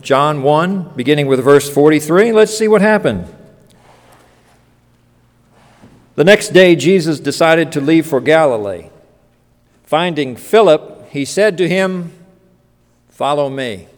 John 1, beginning with verse 43. Let's see what happened. The next day, Jesus decided to leave for Galilee. Finding Philip, he said to him, "Follow me."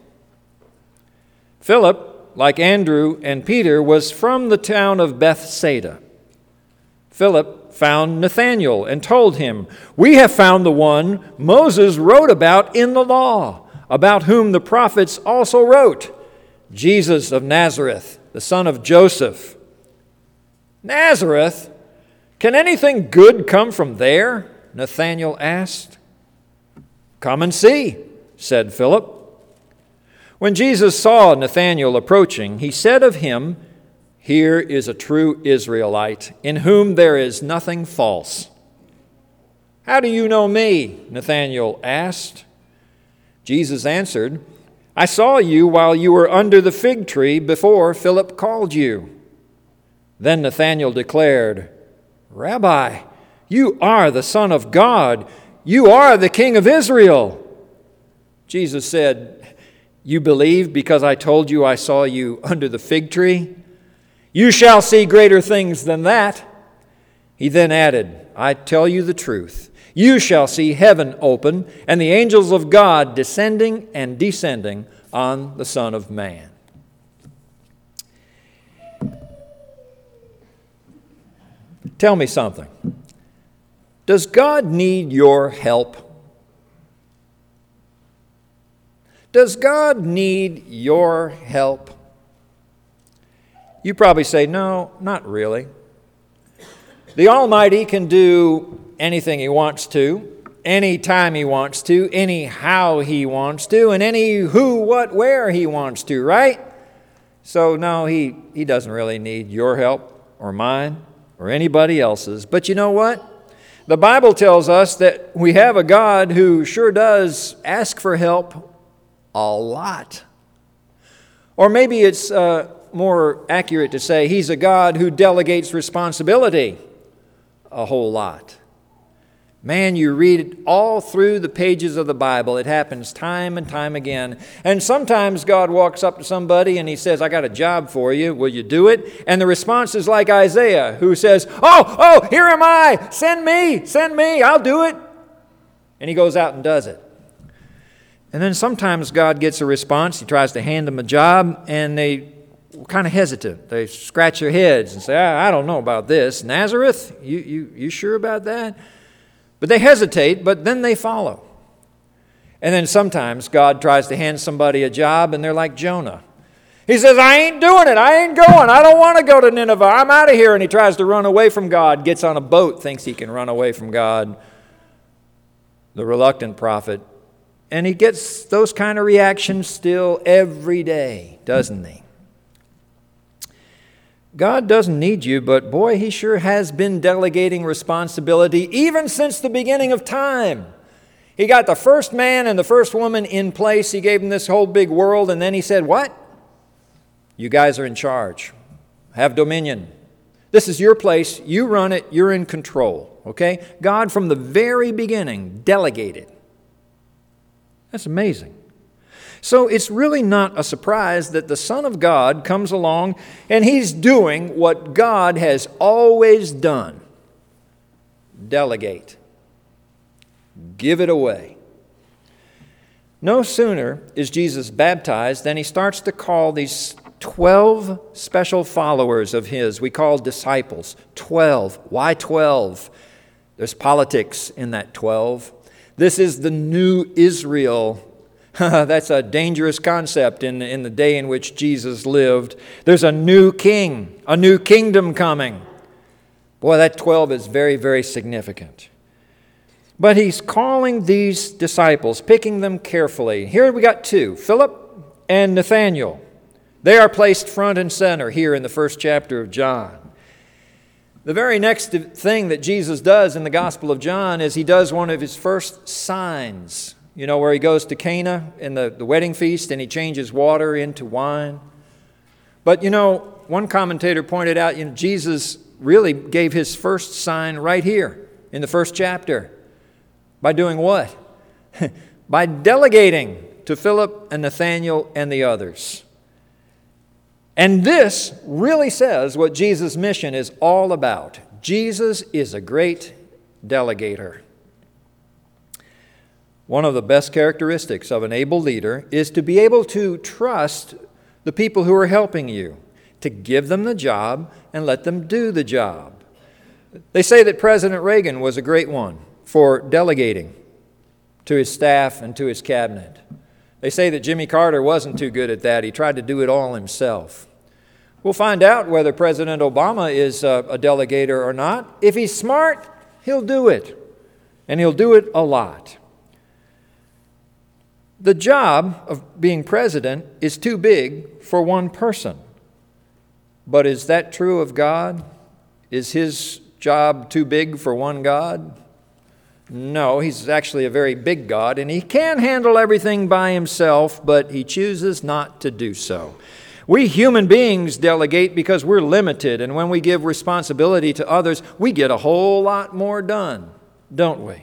Philip, like Andrew and Peter, was from the town of Bethsaida. Philip found Nathanael and told him, "We have found the one Moses wrote about in the law, about whom the prophets also wrote, Jesus of Nazareth, the son of Joseph." "Nazareth? Can anything good come from there?" Nathanael asked. "Come and see," said Philip. When Jesus saw Nathanael approaching, he said of him, "Here is a true Israelite, in whom there is nothing false." "How do you know me?" Nathanael asked. Jesus answered, "I saw you while you were under the fig tree before Philip called you." Then Nathanael declared, "Rabbi, you are the Son of God. You are the King of Israel." Jesus said, "You believe because I told you I saw you under the fig tree? You shall see greater things than that." He then added, "I tell you the truth. You shall see heaven open and the angels of God descending and descending on the Son of Man." Tell me something. Does God need your help? Does God need your help? You probably say, "No, not really." The Almighty can do anything He wants to, anytime He wants to, anyhow He wants to, and any who, what, where He wants to, right? So no, He doesn't really need your help or mine or anybody else's. But you know what? The Bible tells us that we have a God who sure does ask for help a lot. Or maybe it's more accurate to say He's a God who delegates responsibility a whole lot. Man, you read it all through the pages of the Bible. It happens time and time again. And sometimes God walks up to somebody and He says, "I got a job for you. Will you do it?" And the response is like Isaiah, who says, Oh, here am I. Send me. I'll do it." And he goes out and does it. And then sometimes God gets a response. He tries to hand them a job, and they kind of hesitant. They scratch their heads and say, I don't know about this. Nazareth? You sure about that? But they hesitate, but then they follow. And then sometimes God tries to hand somebody a job, and they're like Jonah. He says, "I ain't doing it. I ain't going. I don't want to go to Nineveh. I'm out of here." And he tries to run away from God, gets on a boat, thinks he can run away from God, the reluctant prophet. And he gets those kind of reactions still every day, doesn't he? God doesn't need you, but boy, He sure has been delegating responsibility even since the beginning of time. He got the first man and the first woman in place. He gave them this whole big world, and then He said, "What? You guys are in charge. Have dominion. This is your place. You run it. You're in control." Okay? God, from the very beginning, delegated. That's amazing. So it's really not a surprise that the Son of God comes along and He's doing what God has always done. Delegate. Give it away. No sooner is Jesus baptized than He starts to call these 12 special followers of His. We call disciples. 12. Why 12? There's politics in that 12. This is the new Israel. That's a dangerous concept in the day in which Jesus lived. There's a new king, a new kingdom coming. Boy, that 12 is very, very significant. But He's calling these disciples, picking them carefully. Here we got two, Philip and Nathanael. They are placed front and center here in the first chapter of John. The very next thing that Jesus does in the Gospel of John is He does one of His first signs. You know, where He goes to Cana in the wedding feast and He changes water into wine. But, one commentator pointed out, Jesus really gave His first sign right here in the first chapter. By doing what? By delegating to Philip and Nathanael and the others. And this really says what Jesus' mission is all about. Jesus is a great delegator. One of the best characteristics of an able leader is to be able to trust the people who are helping you, to give them the job and let them do the job. They say that President Reagan was a great one for delegating to his staff and to his cabinet. They say that Jimmy Carter wasn't too good at that. He tried to do it all himself. We'll find out whether President Obama is a delegator or not. If he's smart, he'll do it, and he'll do it a lot. The job of being president is too big for one person. But is that true of God? Is his job too big for one God? No, he's actually a very big God, and he can handle everything by himself, but he chooses not to do so. We human beings delegate because we're limited, and when we give responsibility to others, we get a whole lot more done, don't we?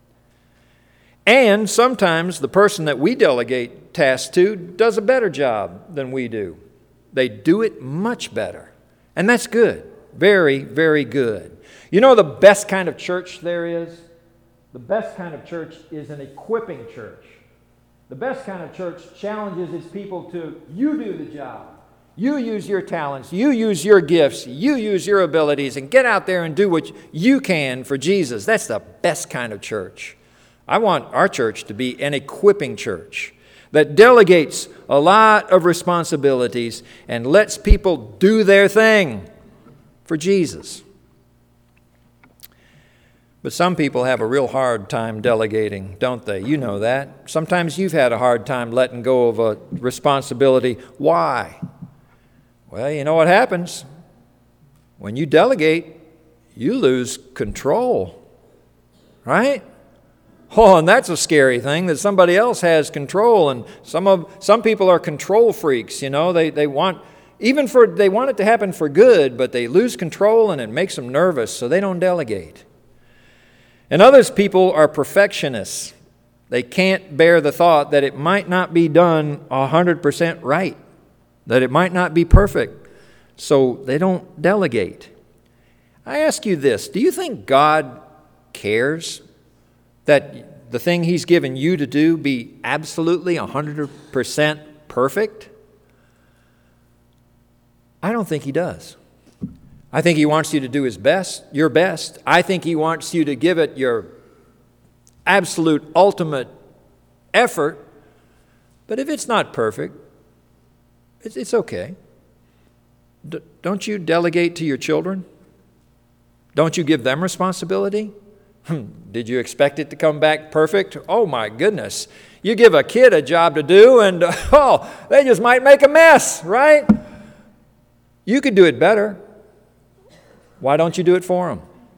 And sometimes the person that we delegate tasks to does a better job than we do. They do it much better, and that's good. Very, very good. You know the best kind of church there is? The best kind of church is an equipping church. The best kind of church challenges its people to, you do the job. You use your talents. You use your gifts. You use your abilities and get out there and do what you can for Jesus. That's the best kind of church. I want our church to be an equipping church that delegates a lot of responsibilities and lets people do their thing for Jesus. But some people have a real hard time delegating, don't they? You know that. Sometimes you've had a hard time letting go of a responsibility. Why? Well, you know what happens. When you delegate, you lose control, right? Oh, and that's a scary thing, that somebody else has control. And some people are control freaks, you know. They want it to happen for good, but they lose control and it makes them nervous, so they don't delegate. And others people are perfectionists. They can't bear the thought that it might not be done 100% right, that it might not be perfect, so they don't delegate. I ask you this, do you think God cares that the thing He's given you to do be absolutely 100% perfect? I don't think He does. I think He wants you to do His best, your best. I think He wants you to give it your absolute ultimate effort. But if it's not perfect, it's okay. Don't you delegate to your children? Don't you give them responsibility? Did you expect it to come back perfect? Oh my goodness. You give a kid a job to do and they just might make a mess, right? You could do it better. Why don't you do it for them?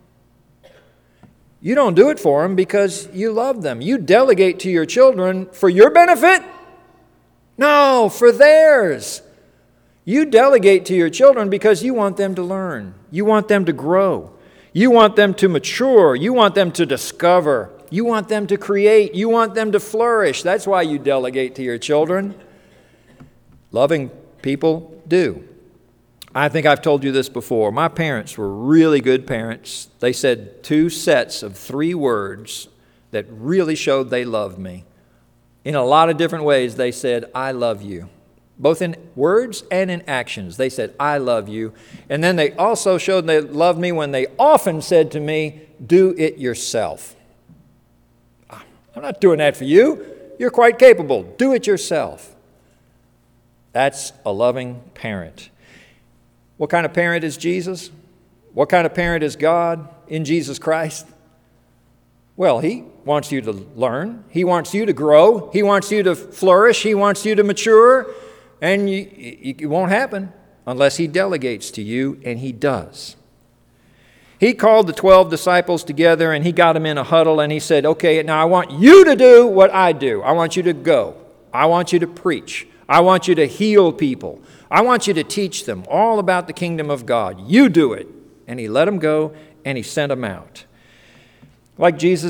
You don't do it for them because you love them. You delegate to your children for your benefit? No, for theirs. You delegate to your children because you want them to learn. You want them to grow. You want them to mature. You want them to discover. You want them to create. You want them to flourish. That's why you delegate to your children. Loving people do. I think I've told you this before. My parents were really good parents. They said 2 sets of 3 words that really showed they loved me. In a lot of different ways, they said, I love you. Both in words and in actions. They said, I love you. And then they also showed they loved me when they often said to me, do it yourself. I'm not doing that for you. You're quite capable. Do it yourself. That's a loving parent. What kind of parent is Jesus? What kind of parent is God in Jesus Christ? Well, He wants you to learn. He wants you to grow. He wants you to flourish. He wants you to mature. And it won't happen unless He delegates to you, and He does. He called the 12 disciples together, and He got them in a huddle, and He said, okay, now I want you to do what I do. I want you to go. I want you to preach. I want you to heal people. I want you to teach them all about the kingdom of God. You do it. And He let them go, and He sent them out. Like Jesus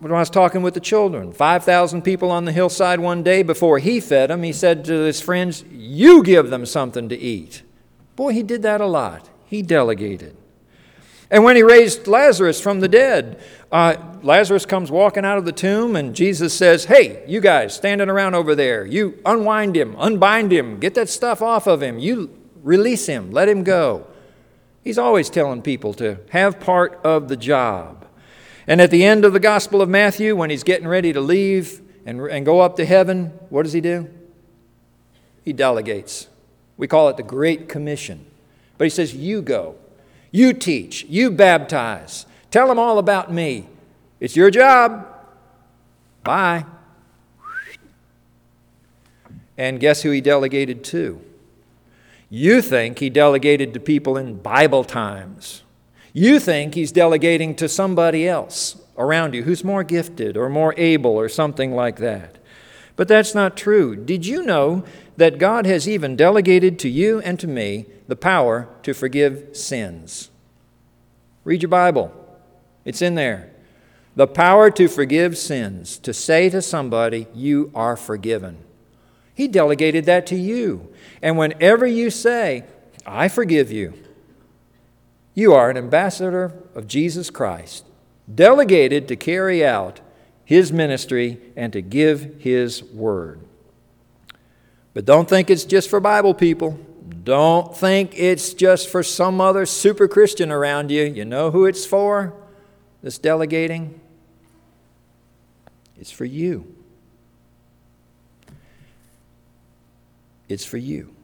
when I was talking with the children, 5,000 people on the hillside one day. Before he fed them, he said to his friends, "You give them something to eat." Boy, he did that a lot. He delegated. And when he raised Lazarus from the dead, Lazarus comes walking out of the tomb, and Jesus says, "Hey, you guys standing around over there, you unwind him, unbind him, get that stuff off of him, you release him, let him go." He's always telling people to have part of the job. And at the end of the Gospel of Matthew, when he's getting ready to leave and go up to heaven, what does he do? He delegates. We call it the Great Commission. But he says, "You go. You teach. You baptize. Tell them all about me. It's your job. Bye." And guess who he delegated to? You think he delegated to people in Bible times. You think he's delegating to somebody else around you who's more gifted or more able or something like that. But that's not true. Did you know that God has even delegated to you and to me the power to forgive sins? Read your Bible. It's in there. The power to forgive sins, to say to somebody, "You are forgiven." He delegated that to you. And whenever you say, "I forgive you," you are an ambassador of Jesus Christ, delegated to carry out His ministry and to give His word. But don't think it's just for Bible people. Don't think it's just for some other super Christian around you. You know who it's for, this delegating? It's for you. It's for you.